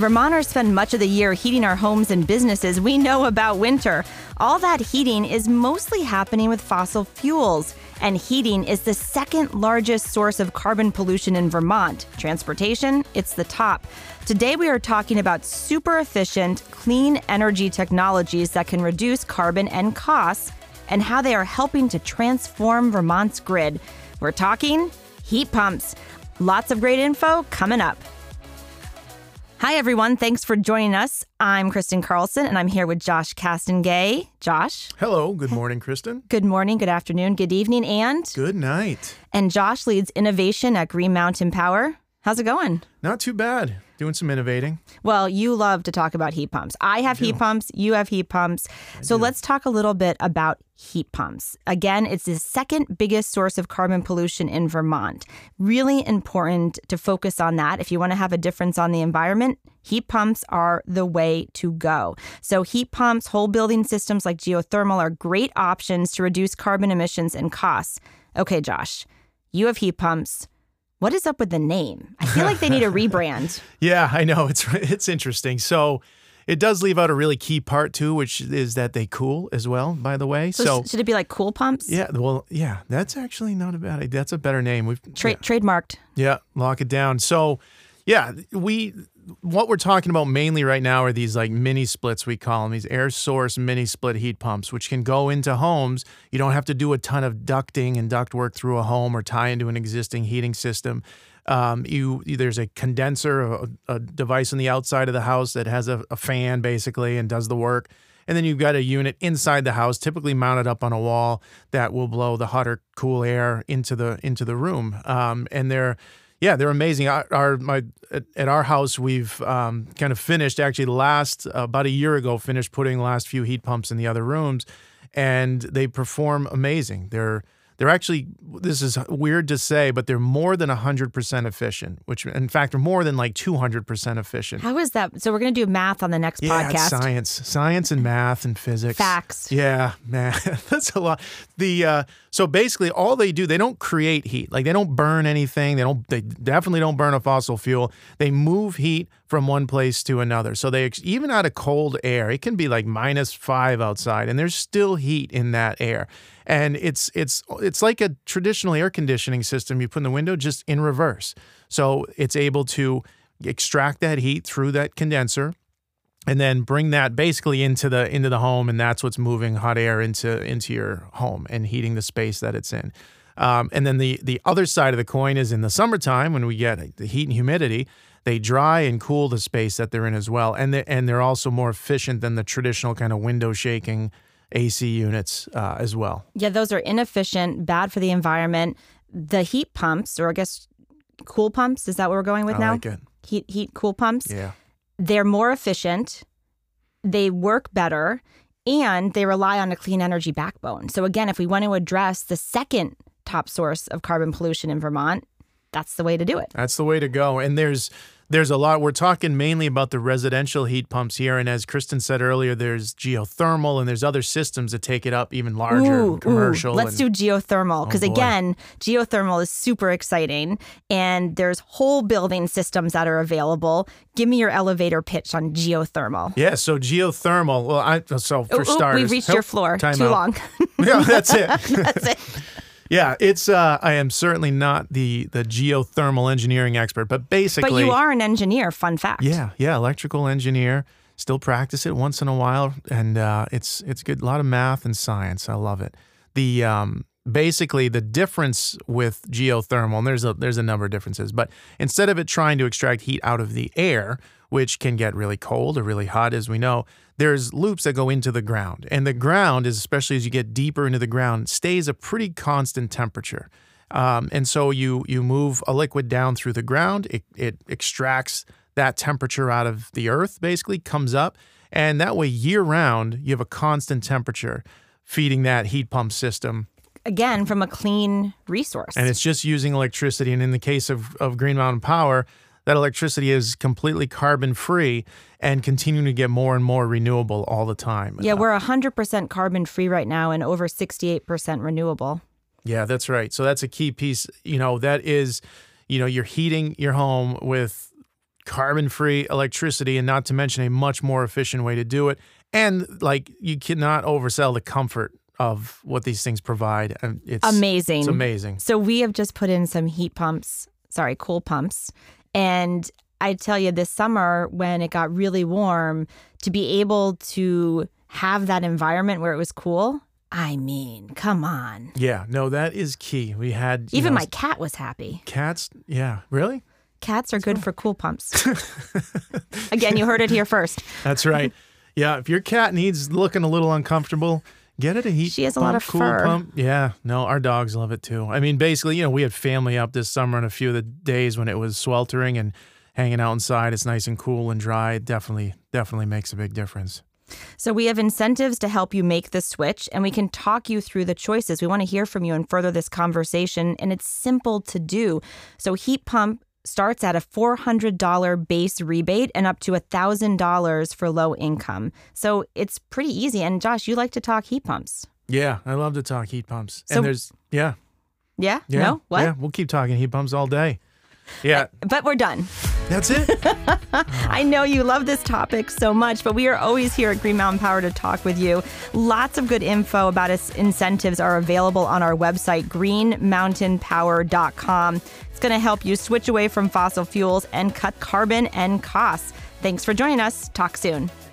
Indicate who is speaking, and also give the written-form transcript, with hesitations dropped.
Speaker 1: Vermonters spend much of the year heating our homes and businesses. We know about winter. All that heating is mostly happening with fossil fuels. And heating is the second largest source of carbon pollution in Vermont. Transportation, it's the top. Today we are talking about super efficient, clean energy technologies that can reduce carbon and costs and how they are helping to transform Vermont's grid. We're talking heat pumps. Lots of great info coming up. Hi, everyone. Thanks for joining us. I'm Kristen Carlson, and I'm here with Josh Castengay. Josh.
Speaker 2: Hello. Good morning, Kristen.
Speaker 1: Good morning, good afternoon, good evening, and...
Speaker 2: Good night.
Speaker 1: And Josh leads innovation at Green Mountain Power. How's it going?
Speaker 2: Not too bad. Doing some innovating.
Speaker 1: Well, you love to talk about heat pumps. I have heat pumps. You have heat pumps. So let's talk a little bit about heat pumps. Again, it's the second biggest source of carbon pollution in Vermont. Really important to focus on that. If you want to have a difference on the environment, heat pumps are the way to go. So heat pumps, whole building systems like geothermal are great options to reduce carbon emissions and costs. Okay, Josh, you have heat pumps. What is up with the name? I feel like they need a rebrand.
Speaker 2: Yeah, I know. It's interesting. So it does leave out a really key part too, which is that they cool as well, by the way.
Speaker 1: So should it be like Cool Pumps?
Speaker 2: Yeah, well, yeah, that's actually not a bad idea. That's a better name.
Speaker 1: Trademarked.
Speaker 2: Yeah, lock it down. So yeah, what we're talking about mainly right now are these like mini splits, we call them, these air source mini split heat pumps, which can go into homes. You don't have to do a ton of ducting and duct work through a home or tie into an existing heating system. There's a condenser, a device on the outside of the house that has a fan basically and does the work. And then you've got a unit inside the house, typically mounted up on a wall, that will blow the hot or cool air into the room. And they're amazing. At our house, we've kind of finished, actually about a year ago, finished putting the last few heat pumps in the other rooms, and they perform amazing. They're actually, this is weird to say, but they're more than 100% efficient, which in fact are more than like 200% efficient.
Speaker 1: How is that? So we're going to do math on the next podcast.
Speaker 2: Yeah, science and math and physics.
Speaker 1: Facts.
Speaker 2: Yeah, man, that's a lot. So basically all they do, they don't create heat. Like they don't burn anything. They definitely don't burn a fossil fuel. They move heat from one place to another. So even out of cold air, it can be like -5 outside and there's still heat in that air. And it's like a traditional air conditioning system you put in the window, just in reverse. So it's able to extract that heat through that condenser and then bring that basically into the home, and that's what's moving hot air into your home and heating the space that it's in. And then the other side of the coin is in the summertime when we get the heat and humidity, they dry and cool the space that they're in as well. And they're also more efficient than the traditional kind of window shaking AC units as well.
Speaker 1: Yeah, those are inefficient, bad for the environment. The heat pumps, or I guess cool pumps, is that what we're going with now?
Speaker 2: I like it.
Speaker 1: Heat cool pumps.
Speaker 2: Yeah.
Speaker 1: They're more efficient, they work better, and they rely on a clean energy backbone. So again, if we want to address the second top source of carbon pollution in Vermont, that's the way to do it.
Speaker 2: That's the way to go. And there's a lot. We're talking mainly about the residential heat pumps here. And as Kristen said earlier, there's geothermal and there's other systems that take it up even larger, commercial.
Speaker 1: Let's do geothermal because, again, geothermal is super exciting. And there's whole building systems that are available. Give me your elevator pitch on geothermal.
Speaker 2: Yeah, so geothermal. Well, for starters.
Speaker 1: We've reached your floor. Too long.
Speaker 2: Yeah, that's it.
Speaker 1: That's it.
Speaker 2: Yeah, I am certainly not the geothermal engineering expert, but basically...
Speaker 1: But you are an engineer, fun fact.
Speaker 2: Yeah, electrical engineer. Still practice it once in a while, and it's good. A lot of math and science. I love it. Basically, the difference with geothermal, and there's a number of differences, but instead of it trying to extract heat out of the air, which can get really cold or really hot, as we know, there's loops that go into the ground. And the ground, especially as you get deeper into the ground, stays a pretty constant temperature. And so you move a liquid down through the ground, it extracts that temperature out of the earth, basically, comes up, and that way year-round, you have a constant temperature feeding that heat pump system.
Speaker 1: Again, from a clean resource.
Speaker 2: And it's just using electricity. And in the case of Green Mountain Power, that electricity is completely carbon-free and continuing to get more and more renewable all the time.
Speaker 1: Yeah, we're 100% carbon-free right now and over 68% renewable.
Speaker 2: Yeah, that's right. So that's a key piece. That is, you're heating your home with carbon-free electricity, and not to mention a much more efficient way to do it. And like, you cannot oversell the comfort of what these things provide. And it's
Speaker 1: amazing.
Speaker 2: It's amazing.
Speaker 1: So we have just put in some cool pumps. And I tell you, this summer when it got really warm, to be able to have that environment where it was cool, I mean, come on.
Speaker 2: Yeah, no, that is key. We had
Speaker 1: even my cat was happy.
Speaker 2: Cats, yeah, really?
Speaker 1: Cats are good for cool pumps. Again, you heard it here first.
Speaker 2: That's right. Yeah, if your cat needs looking a little uncomfortable, get it a heat pump.
Speaker 1: She has a lot of
Speaker 2: cool
Speaker 1: fur.
Speaker 2: Pump. Yeah, no, our dogs love it too. I mean, basically, we had family up this summer, and a few of the days when it was sweltering and hanging out inside, it's nice and cool and dry. It definitely makes a big difference.
Speaker 1: So we have incentives to help you make the switch, and we can talk you through the choices. We want to hear from you and further this conversation, and it's simple to do. So heat pump starts at a $400 base rebate and up to $1,000 for low income. So it's pretty easy. And Josh, you like to talk heat pumps.
Speaker 2: Yeah, I love to talk heat pumps.
Speaker 1: So,
Speaker 2: and there's,
Speaker 1: Yeah? No? What?
Speaker 2: Yeah, we'll keep talking heat pumps all day. Yeah.
Speaker 1: But we're done.
Speaker 2: That's it?
Speaker 1: I know you love this topic so much, but we are always here at Green Mountain Power to talk with you. Lots of good info about its incentives are available on our website, greenmountainpower.com. It's going to help you switch away from fossil fuels and cut carbon and costs. Thanks for joining us. Talk soon.